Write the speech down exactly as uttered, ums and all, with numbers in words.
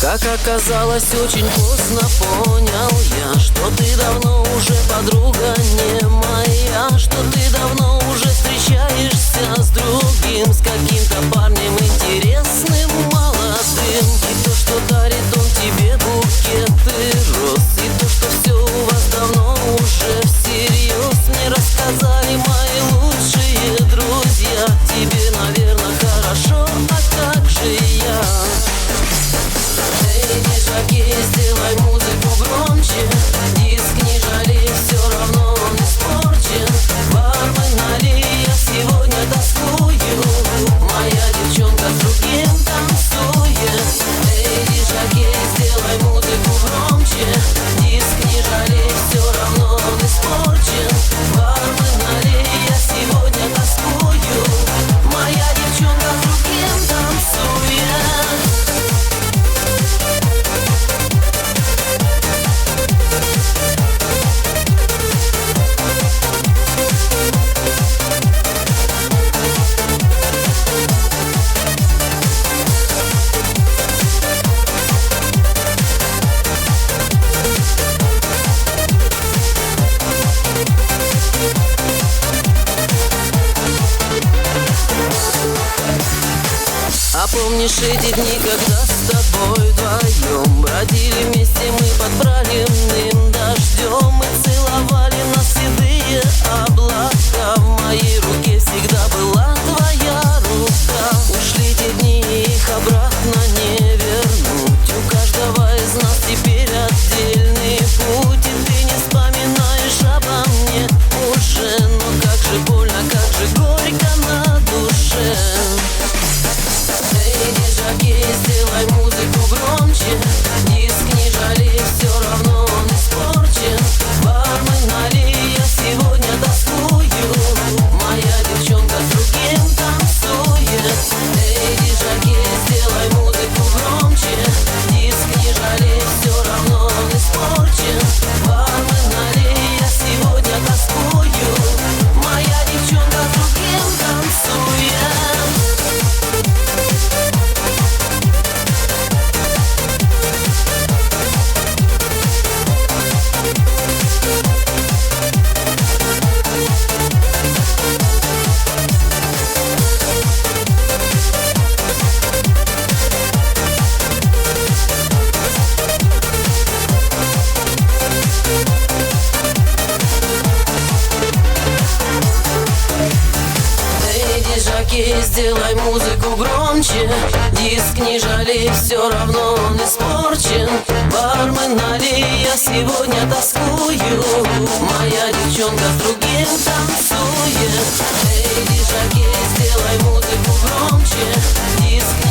Как оказалось, очень поздно понял я, что ты давно уже подруга не моя, что ты давно уже встречаешься с другим, с каким-то парнем интересным, молодым. И то, что дарит он тебе букеты роз, и то, что все у вас давно уже всерьез, мне рассказали мои лучшие друзья. Тебе, наверное, хорошо, а как же я? Эй, дежаки, сделай музыку громче, диск не жалей, все равно он испорчен. Бармен, налей, я сегодня тоскую, моя девчонка с другим танцует. Эй, дежаки, сделай музыку громче, диск не жалей, все равно он испорчен. Бармен, налей, я сегодня тоскую, моя девчонка с другим танцует. А помнишь эти дни, когда с тобой вдвоем бродили вместе мы под проливным дождем и целовали нас седые облака? В моей руке всегда была твоя рука. Ушли те дни, их обратно не вернуть. У каждого из нас теперь отдельный путь, и ты не вспоминаешь обо мне уже. Но как же больно, как же горько на душе. Эй, дежаки, сделай музыку громче, диск не жалей, все равно он испорчен. Бармен, налей, я сегодня тоскую, моя девчонка с другим танцует. Эй, дежаки, сделай музыку громче, диск не жалей, все равно он испорчен. Бармен, налей, я сегодня тоскую, моя девчонка с другим танцует. Сделай музыку громче, диск не жалей, все равно он испорчен. Бармен, налей, я сегодня тоскую, моя девчонка с другим танцует. Эй, дежаки, сделай музыку громче, диск не